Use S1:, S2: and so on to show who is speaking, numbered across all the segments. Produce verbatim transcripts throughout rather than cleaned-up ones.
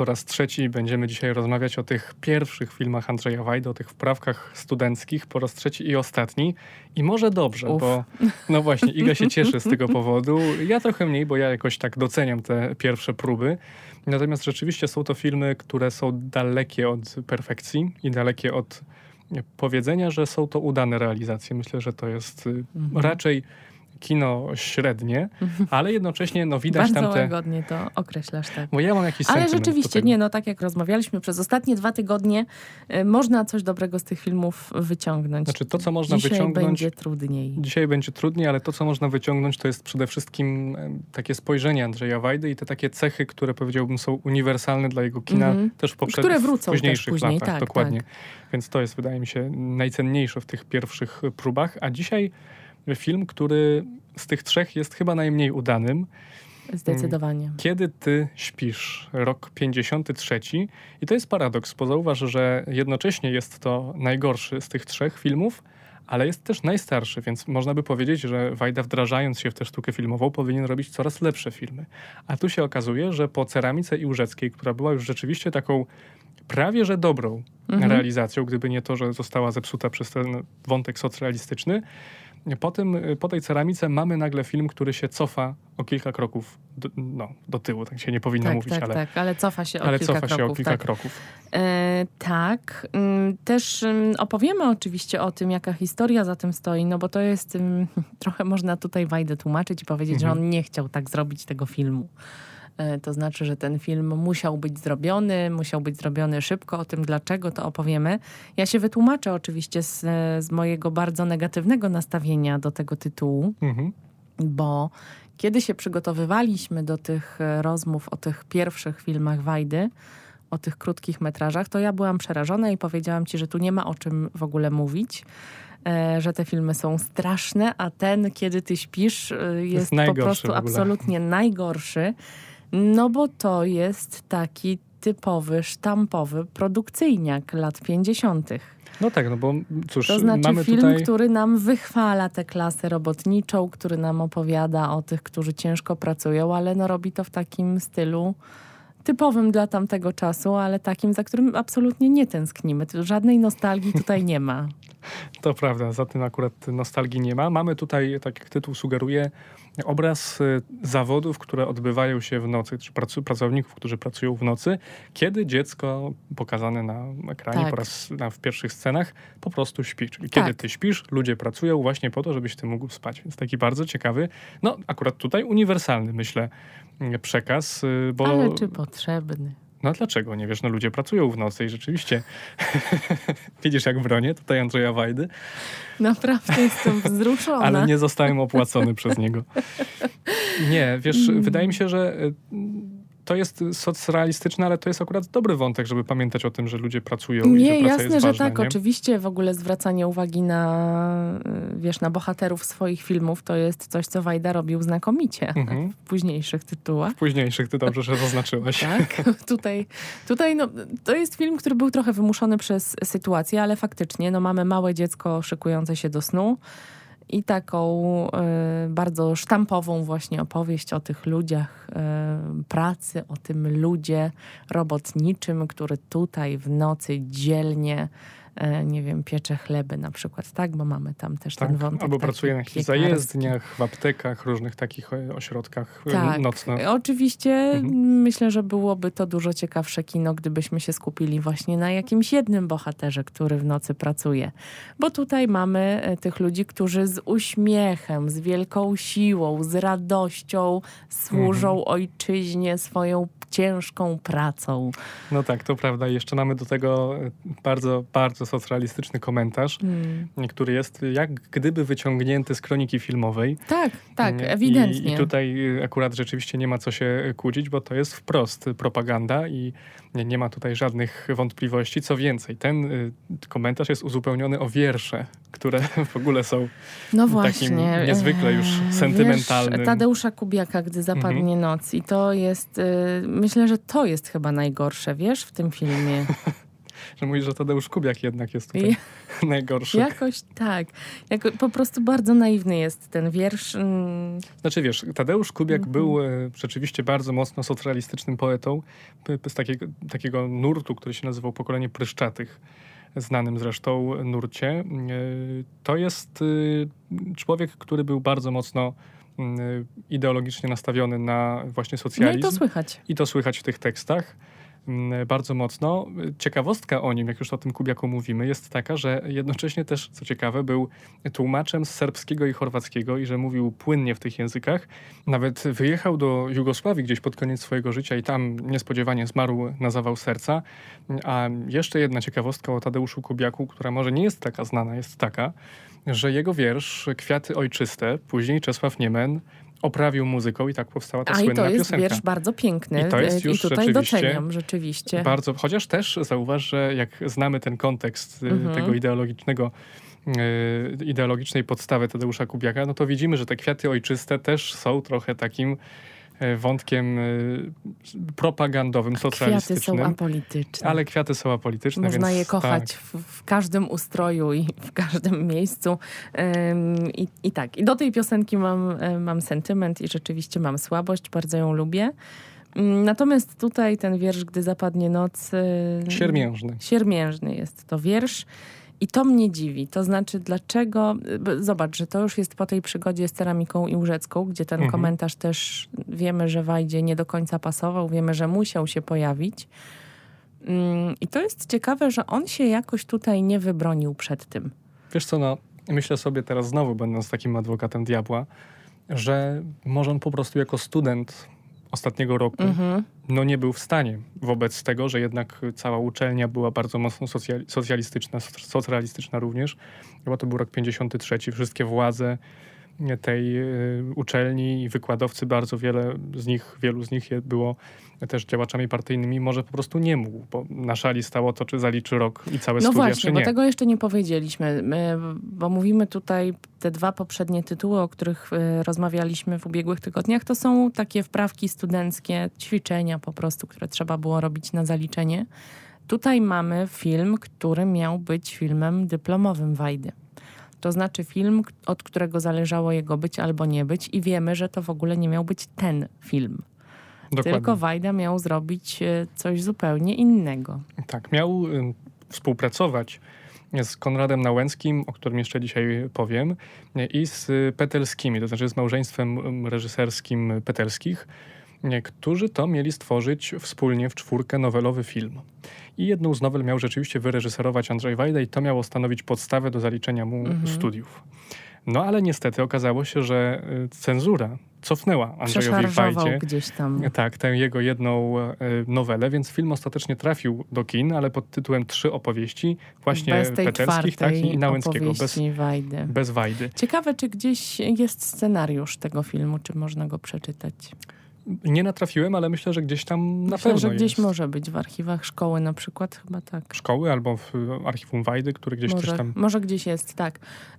S1: Po raz trzeci będziemy dzisiaj rozmawiać o tych pierwszych filmach Andrzeja Wajdy, o tych wprawkach studenckich. Po raz trzeci i ostatni. I może dobrze, Uf. bo no właśnie, Iga się cieszy z tego powodu. Ja trochę mniej, bo ja jakoś tak doceniam te pierwsze próby. Natomiast rzeczywiście są to filmy, które są dalekie od perfekcji i dalekie od powiedzenia, że są to udane realizacje. Myślę, że to jest mhm. raczej kino średnie, ale jednocześnie no widać
S2: Bardzo
S1: tam te...
S2: Bardzo łagodnie to określasz, tak.
S1: Bo ja mam jakiś
S2: Ale
S1: sentyment
S2: rzeczywiście, nie, no tak jak rozmawialiśmy przez ostatnie dwa tygodnie, y, można coś dobrego z tych filmów wyciągnąć.
S1: Znaczy to, co można
S2: Dzisiaj
S1: wyciągnąć...
S2: będzie trudniej.
S1: Dzisiaj będzie trudniej, ale to, co można wyciągnąć, to jest przede wszystkim takie spojrzenie Andrzeja Wajdy i te takie cechy, które powiedziałbym są uniwersalne dla jego kina, mm-hmm. też w poprzednich,
S2: które wrócą
S1: w późniejszych
S2: później,
S1: latach.
S2: Tak,
S1: dokładnie.
S2: Tak.
S1: Więc to jest, wydaje mi się, najcenniejsze w tych pierwszych próbach. A dzisiaj film, który z tych trzech jest chyba najmniej udanym.
S2: Zdecydowanie.
S1: Kiedy ty śpisz? Rok pięćdziesiąty trzeci. I to jest paradoks, bo zauważ, że jednocześnie jest to najgorszy z tych trzech filmów, ale jest też najstarszy, więc można by powiedzieć, że Wajda, wdrażając się w tę sztukę filmową, powinien robić coraz lepsze filmy. A tu się okazuje, że po Ceramice i Łużeckiej, która była już rzeczywiście taką prawie że dobrą mhm. realizacją, gdyby nie to, że została zepsuta przez ten wątek socrealistyczny, Po, tym, po tej Ceramice mamy nagle film, który się cofa o kilka kroków do, no, do tyłu. Tak się nie powinno
S2: tak,
S1: mówić,
S2: tak,
S1: ale,
S2: tak, ale cofa się o
S1: ale
S2: kilka
S1: cofa
S2: kroków.
S1: się o kilka
S2: tak.
S1: kroków.
S2: E, tak. Też opowiemy oczywiście o tym, jaka historia za tym stoi, no bo to jest trochę można tutaj Wajdę tłumaczyć i powiedzieć, mhm. że on nie chciał tak zrobić tego filmu. To znaczy, że ten film musiał być zrobiony, musiał być zrobiony szybko. O tym dlaczego to opowiemy. Ja się wytłumaczę oczywiście z, z mojego bardzo negatywnego nastawienia do tego tytułu, mhm. bo kiedy się przygotowywaliśmy do tych rozmów o tych pierwszych filmach Wajdy, o tych krótkich metrażach, to ja byłam przerażona i powiedziałam ci, że tu nie ma o czym w ogóle mówić. Że te filmy są straszne, a ten, kiedy ty śpisz, jest, jest po prostu absolutnie najgorszy. No bo to jest taki typowy, sztampowy produkcyjniak lat pięćdziesiątych.
S1: No tak, no bo cóż,
S2: to znaczy
S1: mamy
S2: film,
S1: tutaj...
S2: który nam wychwala tę klasę robotniczą, który nam opowiada o tych, którzy ciężko pracują, ale no robi to w takim stylu typowym dla tamtego czasu, ale takim, za którym absolutnie nie tęsknimy. Żadnej nostalgii tutaj nie ma.
S1: To prawda, za tym akurat nostalgii nie ma. Mamy tutaj, tak jak tytuł sugeruje, obraz zawodów, które odbywają się w nocy, czy pracu, pracowników, którzy pracują w nocy, kiedy dziecko pokazane na ekranie, tak. po raz na, w pierwszych scenach, po prostu śpi. Czyli tak. kiedy ty śpisz, ludzie pracują właśnie po to, żebyś ty mógł spać. Więc taki bardzo ciekawy, no akurat tutaj uniwersalny, myślę, przekaz. Bo...
S2: Ale czy potrzebny?
S1: No dlaczego? Nie wiesz, no ludzie pracują w nocy i rzeczywiście widzisz jak bronię tutaj Andrzeja Wajdy.
S2: Naprawdę jestem wzruszona.
S1: Ale nie zostałem opłacony przez niego. Nie, wiesz, mm. wydaje mi się, że to jest socrealistyczne, ale to jest akurat dobry wątek, żeby pamiętać o tym, że ludzie pracują
S2: nie,
S1: i że praca
S2: jasne,
S1: jest
S2: że
S1: ważna.
S2: tak.
S1: Nie?
S2: Oczywiście w ogóle zwracanie uwagi na, wiesz, na bohaterów swoich filmów to jest coś, co Wajda robił znakomicie mhm. w późniejszych tytułach.
S1: W późniejszych, ty dobrze, że zaznaczyłaś.
S2: Tak, tutaj, tutaj no, to jest film, który był trochę wymuszony przez sytuację, ale faktycznie no, mamy małe dziecko szykujące się do snu i taką y, bardzo sztampową właśnie opowieść o tych ludziach y, pracy, o tym ludzie robotniczym, który tutaj w nocy dzielnie y, nie wiem, piecze chleby na przykład, tak? Bo mamy tam też
S1: tak,
S2: ten wątek.
S1: Albo pracuje na jakichś zajezdniach, w aptekach, różnych takich ośrodkach
S2: tak,
S1: nocnych.
S2: Oczywiście mhm. myślę, że byłoby to dużo ciekawsze kino, gdybyśmy się skupili właśnie na jakimś jednym bohaterze, który w nocy pracuje. Bo tutaj mamy tych ludzi, którzy z uśmiechem, z wielką siłą, z radością służą mhm. ojczyźnie swoją ciężką pracą.
S1: No tak, to prawda. I jeszcze mamy do tego bardzo, bardzo socrealistyczny komentarz, hmm. który jest jak gdyby wyciągnięty z kroniki filmowej.
S2: Tak, tak, ewidentnie.
S1: I, I tutaj akurat rzeczywiście nie ma co się kłócić, bo to jest wprost propaganda i nie, nie ma tutaj żadnych wątpliwości. Co więcej, ten y, komentarz jest uzupełniony o wiersze, które w ogóle są
S2: no właśnie,
S1: takim niezwykle już sentymentalnym.
S2: Wiesz, Tadeusza Kubiaka, Gdy zapadnie mhm. noc. I to jest, y, myślę, że to jest chyba najgorsze, wiesz, w tym filmie.
S1: że mówisz, że Tadeusz Kubiak jednak jest tutaj I... najgorszy.
S2: Jakoś tak. Jako, po prostu bardzo naiwny jest ten wiersz. Mm.
S1: Znaczy wiesz, Tadeusz Kubiak
S2: mm-hmm.
S1: był e, rzeczywiście bardzo mocno socrealistycznym poetą p- p- z takiego, takiego nurtu, który się nazywał Pokolenie Pryszczatych, znanym zresztą nurcie. E, to jest e, człowiek, który był bardzo mocno e, ideologicznie nastawiony na właśnie socjalizm.
S2: No i to słychać.
S1: I to słychać w tych tekstach. Bardzo mocno. Ciekawostka o nim, jak już o tym Kubiaku mówimy, jest taka, że jednocześnie też, co ciekawe, był tłumaczem z serbskiego i chorwackiego i że mówił płynnie w tych językach. Nawet wyjechał do Jugosławii gdzieś pod koniec swojego życia i tam niespodziewanie zmarł na zawał serca. A jeszcze jedna ciekawostka o Tadeuszu Kubiaku, która może nie jest taka znana, jest taka, że jego wiersz Kwiaty ojczyste, później Czesław Niemen oprawił muzyką i tak powstała ta
S2: A
S1: słynna
S2: piosenka. A i to jest
S1: piosenka.
S2: wiersz bardzo piękny.
S1: I to jest już
S2: I tutaj
S1: rzeczywiście
S2: doceniam rzeczywiście.
S1: Bardzo, chociaż też zauważ, że jak znamy ten kontekst mhm. tego ideologicznego, yy, ideologicznej podstawy Tadeusza Kubiaka, no to widzimy, że te kwiaty ojczyste też są trochę takim wątkiem propagandowym, socjalistycznym.
S2: Kwiaty są apolityczne.
S1: Ale kwiaty są apolityczne.
S2: Można
S1: więc
S2: je kochać
S1: tak.
S2: w, w każdym ustroju i w każdym miejscu. Ym, i, I tak. I do tej piosenki mam, mam sentyment i rzeczywiście mam słabość. Bardzo ją lubię. Natomiast tutaj ten wiersz, Gdy zapadnie noc...
S1: Siermiężny.
S2: Siermiężny jest to wiersz. I to mnie dziwi. To znaczy, dlaczego... Zobacz, że to już jest po tej przygodzie z Ceramiką i Łużecką, gdzie ten mhm. komentarz też wiemy, że Wajdzie nie do końca pasował. Wiemy, że musiał się pojawić. I to jest ciekawe, że on się jakoś tutaj nie wybronił przed tym.
S1: Wiesz co, no myślę sobie teraz znowu, będąc takim adwokatem diabła, że może on po prostu jako student ostatniego roku mhm. no nie był w stanie wobec tego, że jednak cała uczelnia była bardzo mocno socjali- socjalistyczna, socrealistyczna również. Chyba to był rok pięćdziesiąty trzeci. Wszystkie władze tej y, uczelni i wykładowcy, bardzo wiele z nich, wielu z nich było też działaczami partyjnymi, może po prostu nie mógł, bo na szali stało to, czy zaliczy rok i całe
S2: no
S1: studia,
S2: właśnie,
S1: czy nie.
S2: No właśnie, bo tego jeszcze nie powiedzieliśmy, My, bo mówimy tutaj, te dwa poprzednie tytuły, o których y, rozmawialiśmy w ubiegłych tygodniach, to są takie wprawki studenckie, ćwiczenia po prostu, które trzeba było robić na zaliczenie. Tutaj mamy film, który miał być filmem dyplomowym Wajdy. To znaczy film, od którego zależało jego być albo nie być i wiemy, że to w ogóle nie miał być ten film. Dokładnie. Tylko Wajda miał zrobić coś zupełnie innego.
S1: Tak, miał y, współpracować z Konradem Nałęckim, o którym jeszcze dzisiaj powiem, i z Petelskimi, to znaczy z małżeństwem reżyserskim Petelskich, którzy to mieli stworzyć wspólnie w czwórkę nowelowy film. I jedną z nowel miał rzeczywiście wyreżyserować Andrzej Wajda i to miało stanowić podstawę do zaliczenia mu mhm. studiów. No ale niestety okazało się, że cenzura cofnęła Andrzejowi Wajdzie
S2: gdzieś tam.
S1: Tak, tę jego jedną nowelę, więc film ostatecznie trafił do kin, ale pod tytułem Trzy opowieści właśnie
S2: bez tej
S1: Petelskich tak, i Nałęckiego. Bez
S2: Wajdy.
S1: bez Wajdy.
S2: Ciekawe, czy gdzieś jest scenariusz tego filmu, czy można go przeczytać?
S1: Nie natrafiłem, ale myślę, że gdzieś tam na
S2: myślę,
S1: pewno
S2: że gdzieś
S1: jest.
S2: może być w archiwach szkoły na przykład, chyba tak.
S1: Szkoły albo w archiwum Wajdy, który gdzieś
S2: może,
S1: też tam...
S2: Może gdzieś jest, tak.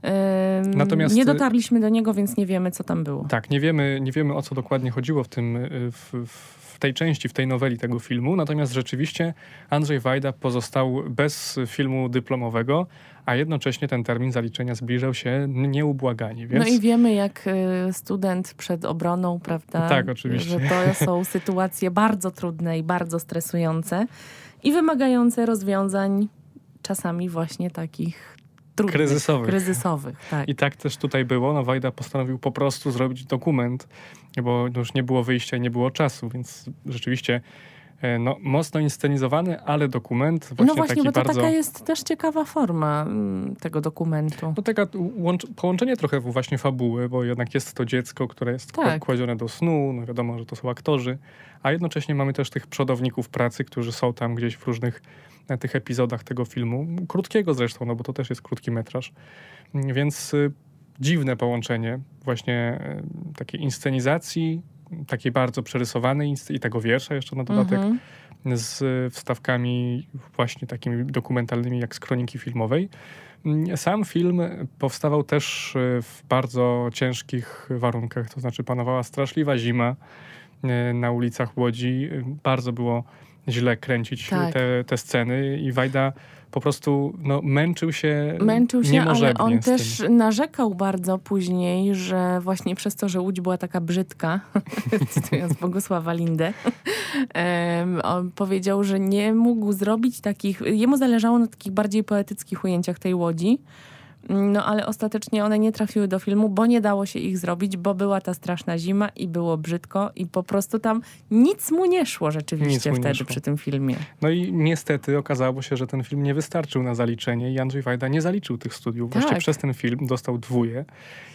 S2: Ym,
S1: Natomiast
S2: nie dotarliśmy do niego, więc nie wiemy, co tam było.
S1: Tak, nie wiemy, nie wiemy o co dokładnie chodziło w tym, w, w tej części, w tej noweli tego filmu. Natomiast rzeczywiście Andrzej Wajda pozostał bez filmu dyplomowego, a jednocześnie ten termin zaliczenia zbliżał się nieubłaganie. Więc...
S2: No i wiemy, jak student przed obroną, prawda?
S1: Tak, oczywiście.
S2: Że to są sytuacje bardzo trudne i bardzo stresujące i wymagające rozwiązań czasami właśnie takich trudnych,
S1: kryzysowych.
S2: kryzysowych tak.
S1: I tak też tutaj było. No, Wajda postanowił po prostu zrobić dokument, bo już nie było wyjścia i nie było czasu, więc rzeczywiście no, mocno inscenizowany, ale dokument właśnie,
S2: no właśnie,
S1: taki
S2: bo to
S1: bardzo...
S2: taka jest też ciekawa forma m, tego dokumentu.
S1: No taka łącz... połączenie trochę właśnie fabuły, bo jednak jest to dziecko, które jest tak. kładzione do snu, no wiadomo, że to są aktorzy, a jednocześnie mamy też tych przodowników pracy, którzy są tam gdzieś w różnych na tych epizodach tego filmu, krótkiego zresztą, no bo to też jest krótki metraż, więc y, dziwne połączenie właśnie y, takiej inscenizacji, takiej bardzo przerysowanej i tego wiersza jeszcze na dodatek, mm-hmm. z wstawkami właśnie takimi dokumentalnymi jak z kroniki filmowej. Sam film powstawał też w bardzo ciężkich warunkach, to znaczy panowała straszliwa zima na ulicach Łodzi. Bardzo było źle kręcić
S2: tak.
S1: te, te sceny i Wajda po prostu no, męczył się
S2: Męczył się, ale on też
S1: tym.
S2: narzekał bardzo później, że właśnie przez to, że Łódź była taka brzydka, cytując Bogusława Lindę, um, on powiedział, że nie mógł zrobić takich, jemu zależało na takich bardziej poetyckich ujęciach tej Łodzi, no ale ostatecznie one nie trafiły do filmu, bo nie dało się ich zrobić, bo była ta straszna zima i było brzydko i po prostu tam nic mu nie szło rzeczywiście wtedy szło. Przy tym filmie.
S1: No i niestety okazało się, że ten film nie wystarczył na zaliczenie i Andrzej Wajda nie zaliczył tych studiów.
S2: Tak.
S1: Właśnie przez ten film dostał dwóje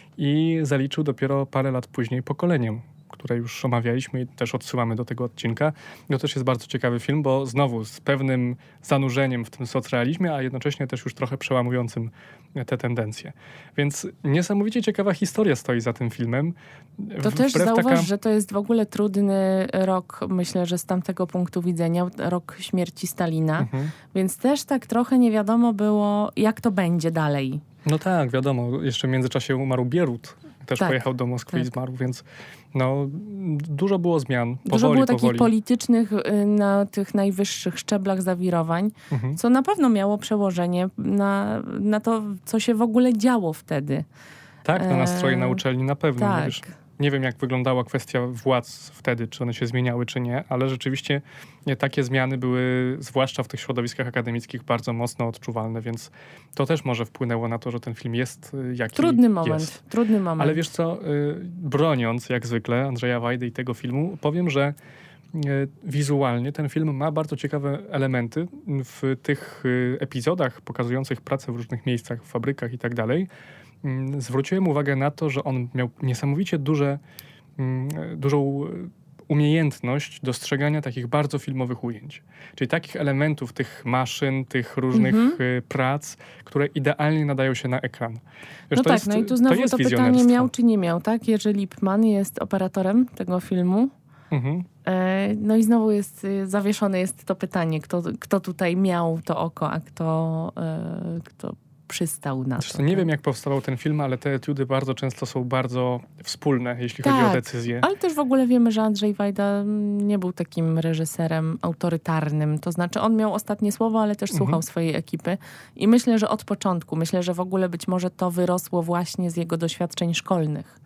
S1: i zaliczył dopiero parę lat później Pokoleniem, które już omawialiśmy i też odsyłamy do tego odcinka. To też jest bardzo ciekawy film, bo znowu z pewnym zanurzeniem w tym socrealizmie, a jednocześnie też już trochę przełamującym te tendencje. Więc niesamowicie ciekawa historia stoi za tym filmem.
S2: To też zauważ,
S1: taka...
S2: że to jest w ogóle trudny rok, myślę, że z tamtego punktu widzenia, rok śmierci Stalina, mhm. więc też tak trochę nie wiadomo było, jak to będzie dalej.
S1: No tak, wiadomo. Jeszcze w międzyczasie umarł Bierut. Też
S2: tak,
S1: pojechał do Moskwy
S2: tak.
S1: i zmarł, więc no, dużo było zmian. Powoli,
S2: dużo było takich
S1: powoli.
S2: politycznych na tych najwyższych szczeblach zawirowań, mhm. co na pewno miało przełożenie na, na to, co się w ogóle działo wtedy.
S1: Tak, na nastroje na uczelni na pewno.
S2: Tak.
S1: Wiesz, nie wiem, jak wyglądała kwestia władz wtedy, czy one się zmieniały, czy nie, ale rzeczywiście nie, takie zmiany były, zwłaszcza w tych środowiskach akademickich, bardzo mocno odczuwalne, więc to też może wpłynęło na to, że ten film jest jaki
S2: Trudny moment,
S1: jest.
S2: trudny moment.
S1: Ale wiesz co, broniąc jak zwykle Andrzeja Wajdy i tego filmu, powiem, że wizualnie ten film ma bardzo ciekawe elementy w tych epizodach pokazujących pracę w różnych miejscach, w fabrykach i tak dalej. Zwróciłem uwagę na to, że on miał niesamowicie duże, dużą umiejętność dostrzegania takich bardzo filmowych ujęć. Czyli takich elementów, tych maszyn, tych różnych mm-hmm. prac, które idealnie nadają się na ekran. Wiesz,
S2: no
S1: to
S2: tak,
S1: jest,
S2: no i tu znowu
S1: to,
S2: to pytanie miał czy nie miał, tak? Jerzy Lipman jest operatorem tego filmu. Mm-hmm. No i znowu jest zawieszone jest to pytanie, kto, kto tutaj miał to oko, a kto, kto przystał na to.
S1: Nie
S2: tak?
S1: wiem, jak powstawał ten film, ale te etiudy bardzo często są bardzo wspólne, jeśli
S2: tak,
S1: chodzi o decyzje.
S2: Ale też w ogóle wiemy, że Andrzej Wajda nie był takim reżyserem autorytarnym. To znaczy on miał ostatnie słowo, ale też słuchał mhm. swojej ekipy. I myślę, że od początku, myślę, że w ogóle być może to wyrosło właśnie z jego doświadczeń szkolnych.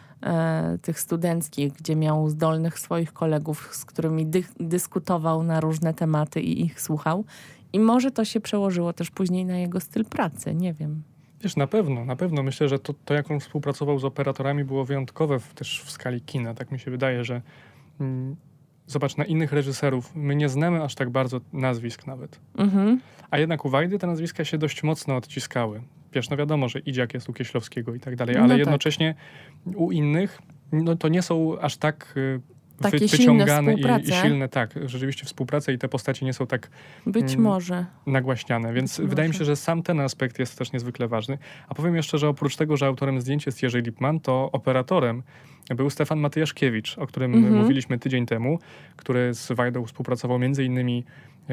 S2: E, tych studenckich, gdzie miał zdolnych swoich kolegów, z którymi dy- dyskutował na różne tematy i ich słuchał. I może to się przełożyło też później na jego styl pracy, nie wiem.
S1: Wiesz, na pewno, na pewno. Myślę, że to, to jak on współpracował z operatorami było wyjątkowe w, też w skali kina. Tak mi się wydaje, że mm, zobacz, na innych reżyserów my nie znamy aż tak bardzo nazwisk nawet. Mhm. A jednak u Wajdy te nazwiska się dość mocno odciskały. Wiesz, no wiadomo, że Idziak jest u Kieślowskiego i tak dalej, ale no tak. jednocześnie u innych no to nie są aż tak
S2: Takie
S1: wy, wyciągane i, i silne. Tak, rzeczywiście współpraca i te postaci nie są tak
S2: Być mm, może.
S1: nagłaśniane, więc Być wydaje może. mi się, że sam ten aspekt jest też niezwykle ważny. A powiem jeszcze, że oprócz tego, że autorem zdjęć jest Jerzy Lipman, to operatorem był Stefan Matyjaszkiewicz, o którym mm-hmm. mówiliśmy tydzień temu, który z Wajdą współpracował między innymi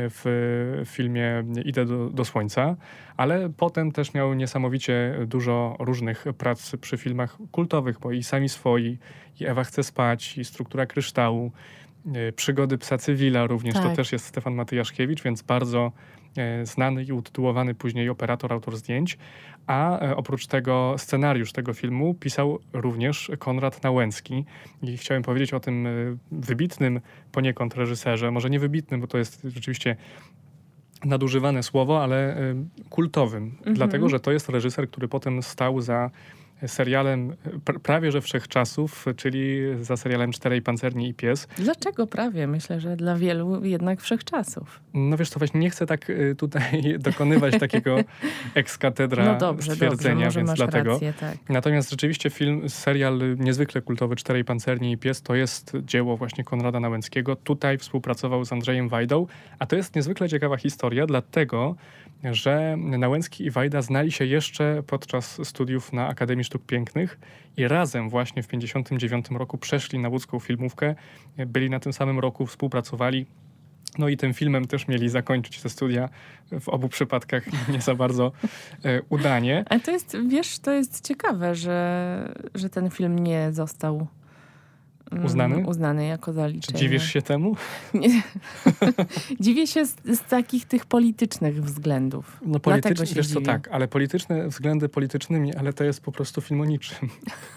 S1: w filmie Idę do, do słońca, ale potem też miał niesamowicie dużo różnych prac przy filmach kultowych, bo i Sami swoi, i Ewa chce spać, i Struktura kryształu, Przygody psa Cywila również, tak. to też jest Stefan Matyjaszkiewicz, więc bardzo znany i utytułowany później operator, autor zdjęć, a oprócz tego scenariusz tego filmu pisał również Konrad Nałęcki i chciałem powiedzieć o tym wybitnym poniekąd reżyserze, może nie wybitnym, bo to jest rzeczywiście nadużywane słowo, ale kultowym, mhm. dlatego, że to jest reżyser, który potem stał za serialem pr- prawie że wszechczasów, czyli za serialem Czterej pancerni i pies.
S2: Dlaczego prawie? Myślę, że dla wielu jednak wszechczasów.
S1: No wiesz co, właśnie nie chcę tak y, tutaj dokonywać takiego ex cathedra
S2: no dobrze,
S1: stwierdzenia,
S2: dobrze,
S1: więc
S2: masz
S1: dlatego.
S2: Rację, tak.
S1: Natomiast rzeczywiście film, serial niezwykle kultowy Czterej pancerni i pies to jest dzieło właśnie Konrada Nałęckiego. Tutaj współpracował z Andrzejem Wajdą, a to jest niezwykle ciekawa historia, dlatego, że Nałęcki i Wajda znali się jeszcze podczas studiów na Akademii Sztuk Pięknych i razem właśnie w pięćdziesiątym dziewiątym roku przeszli na łódzką filmówkę, byli na tym samym roku, współpracowali. No i tym filmem też mieli zakończyć te studia w obu przypadkach nie za bardzo e, udanie.
S2: Ale to jest, wiesz, to jest ciekawe, że, że ten film nie został
S1: Uznany?
S2: Uznany jako zaliczenie.
S1: Czy dziwisz się temu?
S2: Nie. Dziwię się z, z takich tych politycznych względów.
S1: No polityczne,
S2: się
S1: wiesz co,
S2: dziwię.
S1: tak, ale polityczne względy politycznymi, ale to jest po prostu film o niczym.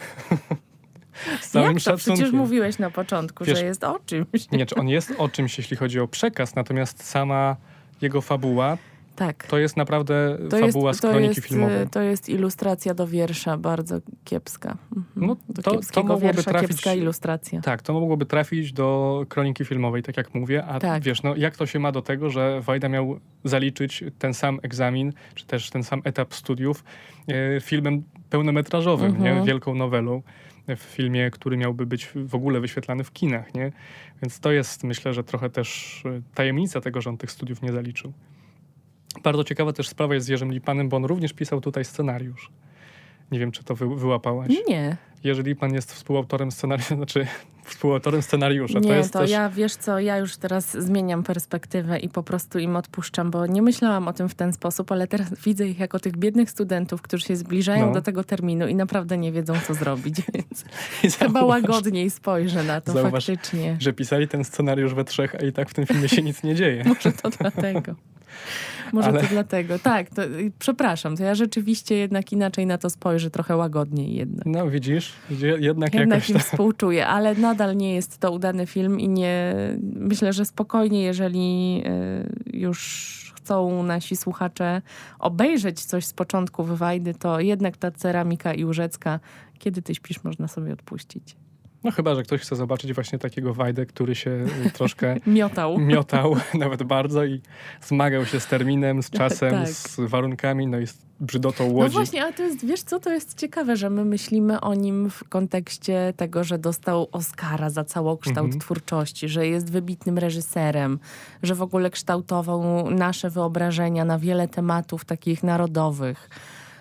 S1: Z całym
S2: Jak to?
S1: szacunkiem.
S2: Przecież mówiłeś na początku,
S1: Wiesz,
S2: że jest o czymś.
S1: Nie, czy on jest o czymś, jeśli chodzi o przekaz, natomiast sama jego fabuła
S2: Tak.
S1: to jest naprawdę
S2: To
S1: fabuła
S2: jest,
S1: z
S2: to
S1: kroniki
S2: jest,
S1: filmowej.
S2: To jest ilustracja do wiersza, bardzo kiepska. Mhm.
S1: No,
S2: do
S1: to- to
S2: kiepskiego
S1: mogłoby
S2: wiersza,
S1: trafić-
S2: kiepska ilustracja.
S1: Tak, to mogłoby trafić do kroniki filmowej, tak jak mówię, a
S2: Tak.
S1: wiesz, no jak to się ma do tego, że Wajda miał zaliczyć ten sam egzamin, czy też ten sam etap studiów e, filmem pełnometrażowym,
S2: Mhm.
S1: nie? Wielką nowelą, w filmie, który miałby być w ogóle wyświetlany w kinach, nie? Więc to jest, myślę, że trochę też e, tajemnica tego, że on tych studiów nie zaliczył. Bardzo ciekawa też sprawa jest z Jerzym Lipanem, bo on również pisał tutaj scenariusz. Nie wiem, czy to wy, wyłapałaś.
S2: Nie,
S1: Jerzy Lipan jest współautorem scenariusza, znaczy współautorem scenariusza.
S2: nie,
S1: to jest
S2: to
S1: też...
S2: ja, wiesz co, ja już teraz zmieniam perspektywę i po prostu im odpuszczam, bo nie myślałam o tym w ten sposób, ale teraz widzę ich jako tych biednych studentów, którzy się zbliżają
S1: No.
S2: do tego terminu i naprawdę nie wiedzą, co zrobić, więc
S1: I
S2: chyba
S1: zauważ,
S2: łagodniej spojrzę na to
S1: Zauważ,
S2: faktycznie.
S1: że pisali ten scenariusz we trzech, a i tak w tym filmie się nic nie dzieje.
S2: Może to dlatego. Może
S1: Ale-
S2: to dlatego. Tak, to, y, przepraszam, to ja rzeczywiście jednak inaczej na to spojrzę, trochę łagodniej jednak.
S1: No widzisz, je- jednak,
S2: Jednak
S1: jakoś
S2: im
S1: tak.
S2: współczuję, ale nadal nie jest to udany film i nie myślę, że spokojnie, jeżeli y, już chcą nasi słuchacze obejrzeć coś z początków Wajdy, to jednak ta ceramika i Łużecka, kiedy ty śpisz, można sobie odpuścić.
S1: No chyba, że ktoś chce zobaczyć właśnie takiego Wajdę, który się y, troszkę
S2: Miotał.
S1: miotał, nawet bardzo i zmagał się z terminem, z czasem,
S2: Tak.
S1: z warunkami, no i z brzydotą
S2: No
S1: łodzi.
S2: właśnie, ale to jest, wiesz co, to jest ciekawe, że my myślimy o nim w kontekście tego, że dostał Oscara za całokształt
S1: Mhm.
S2: twórczości, że jest wybitnym reżyserem, że w ogóle kształtował nasze wyobrażenia na wiele tematów takich narodowych,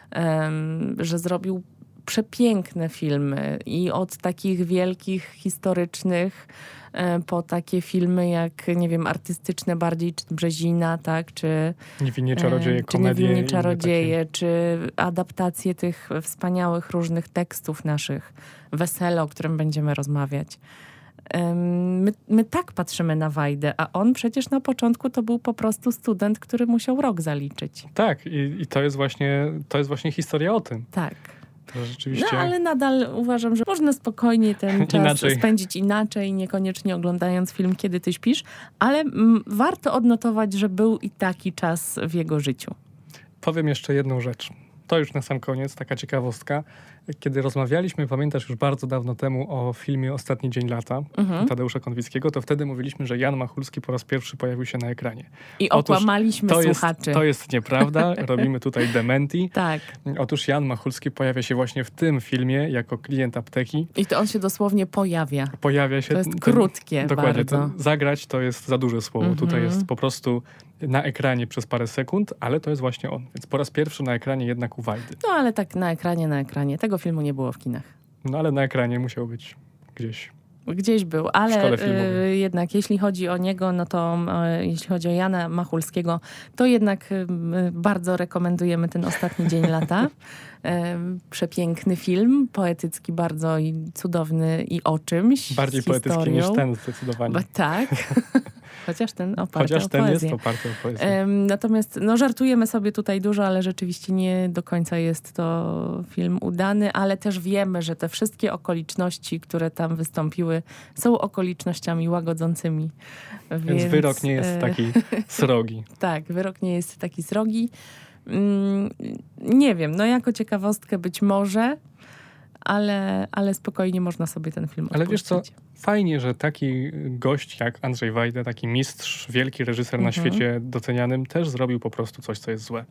S2: em, że zrobił przepiękne filmy i od takich wielkich, historycznych e, po takie filmy jak, nie wiem, artystyczne bardziej, czy Brzezina, tak, czy
S1: Niewinnie czarodzieje,
S2: E, czy
S1: komedie. i
S2: Niewinnie
S1: inne
S2: czarodzieje, czy adaptacje tych wspaniałych różnych tekstów naszych, Wesele, o którym będziemy rozmawiać. Em, My, my tak patrzymy na Wajdę, a on przecież na początku to był po prostu student, który musiał rok zaliczyć.
S1: Takie. Tak, i, i to jest właśnie to jest właśnie historia o tym.
S2: Tak.
S1: To rzeczywiście...
S2: No ale nadal uważam, że można spokojnie ten czas
S1: Inaczej.
S2: spędzić inaczej, niekoniecznie oglądając film Kiedy ty śpisz, ale mm, warto odnotować, że był i taki czas w jego życiu.
S1: Powiem jeszcze jedną rzecz. To już na sam koniec, taka ciekawostka. Kiedy rozmawialiśmy, pamiętasz, już bardzo dawno temu o filmie Ostatni dzień lata
S2: Mhm.
S1: Tadeusza Konwickiego, to wtedy mówiliśmy, że Jan Machulski po raz pierwszy pojawił się na ekranie.
S2: I
S1: Otóż
S2: okłamaliśmy
S1: To jest,
S2: słuchaczy.
S1: to jest nieprawda, robimy tutaj dementi.
S2: Tak.
S1: Otóż Jan Machulski pojawia się właśnie w tym filmie jako klient apteki.
S2: I to on się dosłownie pojawia.
S1: Pojawia się...
S2: To jest
S1: ten-
S2: krótkie
S1: Dokładnie,
S2: bardzo.
S1: to zagrać to jest za duże słowo.
S2: Mhm.
S1: Tutaj jest po prostu na ekranie przez parę sekund, ale to jest właśnie on. Więc po raz pierwszy na ekranie jednak u Wajdy.
S2: No ale tak na ekranie, na ekranie. Tego filmu nie było w kinach.
S1: No ale na ekranie musiał być gdzieś.
S2: Gdzieś był,
S1: szkole
S2: ale
S1: filmowej.
S2: y, jednak jeśli chodzi o niego, no to y, jeśli chodzi o Jana Machulskiego, to jednak y, bardzo rekomendujemy ten Ostatni dzień lata. Y, przepiękny film, poetycki bardzo i cudowny i o czymś.
S1: Bardziej
S2: z
S1: poetycki
S2: historią.
S1: niż ten zdecydowanie.
S2: Bo tak. Chociaż ten oparty
S1: Chociaż
S2: o
S1: ten
S2: poezję.
S1: jest oparty o poezję.
S2: Em, Natomiast no, żartujemy sobie tutaj dużo, ale rzeczywiście nie do końca jest to film udany, ale też wiemy, że te wszystkie okoliczności, które tam wystąpiły, są okolicznościami łagodzącymi. Więc,
S1: Więc wyrok nie jest
S2: e,
S1: taki srogi.
S2: Tak, wyrok nie jest taki srogi. Mm, Nie wiem, no jako ciekawostkę być może, ale, ale spokojnie można sobie ten film
S1: Ale wiesz co,
S2: odpuścić.
S1: fajnie, że taki gość jak Andrzej Wajda, taki mistrz, wielki reżyser na
S2: Mhm.
S1: świecie docenianym, też zrobił po prostu coś, co jest złe.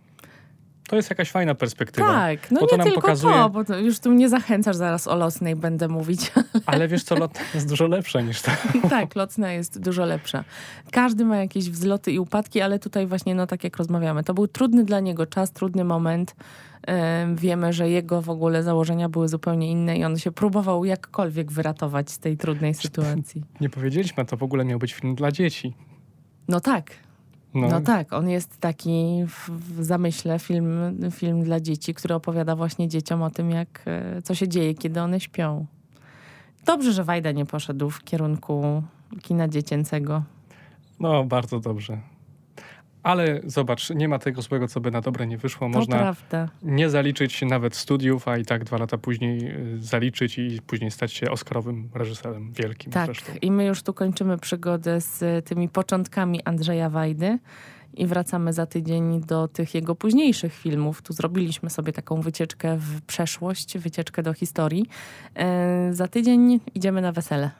S1: To jest jakaś fajna perspektywa.
S2: Tak, no
S1: bo to
S2: nie
S1: nam
S2: tylko
S1: pokazuje-
S2: to, bo to już tu nie zachęcasz, zaraz o Lotnej będę mówić.
S1: Ale wiesz co, lot jest dużo lepsze niż to.
S2: Tak, Lotna jest dużo lepsza. Każdy ma jakieś wzloty i upadki, ale tutaj właśnie, no tak jak rozmawiamy, to był trudny dla niego czas, trudny moment. Ym, Wiemy, że jego w ogóle założenia były zupełnie inne i on się próbował jakkolwiek wyratować z tej trudnej sytuacji.
S1: Nie powiedzieliśmy, a to w ogóle miał być film dla dzieci.
S2: No tak,
S1: No,
S2: no tak, on jest taki w, w zamyśle film, film dla dzieci, który opowiada właśnie dzieciom o tym, jak, e, co się dzieje, kiedy one śpią. Dobrze, że Wajda nie poszedł w kierunku kina dziecięcego.
S1: No, bardzo dobrze. Ale zobacz, nie ma tego złego, co by na dobre nie wyszło.
S2: To
S1: Można
S2: prawda.
S1: nie zaliczyć nawet studiów, a i tak dwa lata później y, zaliczyć i później stać się oscarowym reżyserem, wielkim
S2: Tak,
S1: zresztą.
S2: i my już tu kończymy przygodę z tymi początkami Andrzeja Wajdy i wracamy za tydzień do tych jego późniejszych filmów. Tu zrobiliśmy sobie taką wycieczkę w przeszłość, wycieczkę do historii. E, za tydzień idziemy na wesele.